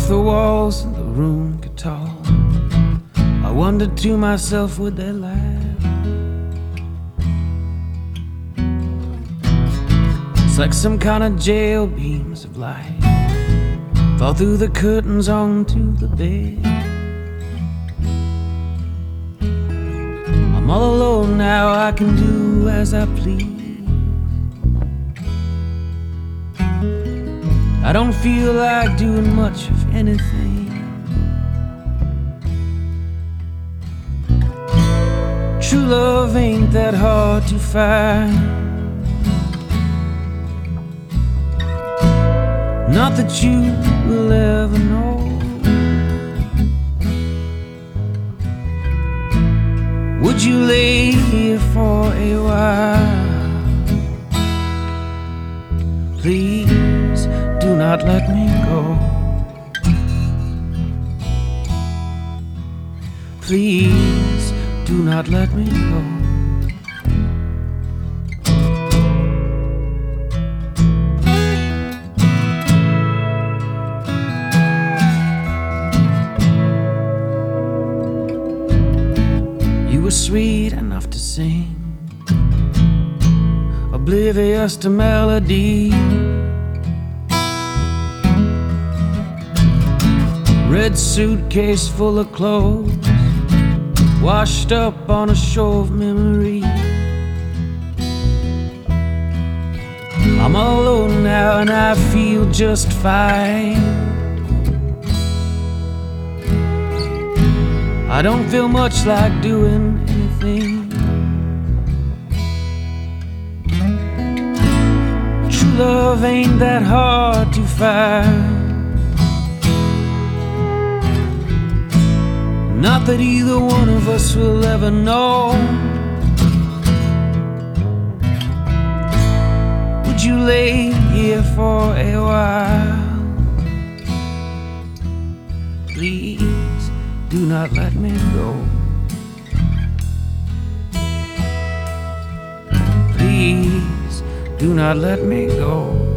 if the walls of the room could talk, I wondered to myself, would they laugh? It's like some kind of jail beams of light fall through the curtains onto the bed. I'm all alone now, I can do as I please. I don't feel like doing much of anything. True love ain't that hard to find. Not that you will ever know. Would you lay here for a while? Please do not let me go. Please do not let me go. You were sweet enough to sing, oblivious to melody. Red suitcase full of clothes, washed up on a shore of memory. I'm alone now and I feel just fine. I don't feel much like doing anything. True love ain't that hard to find. Not that either one of us will ever know. Would you lay here for a while? Please do not let me go. Please do not let me go.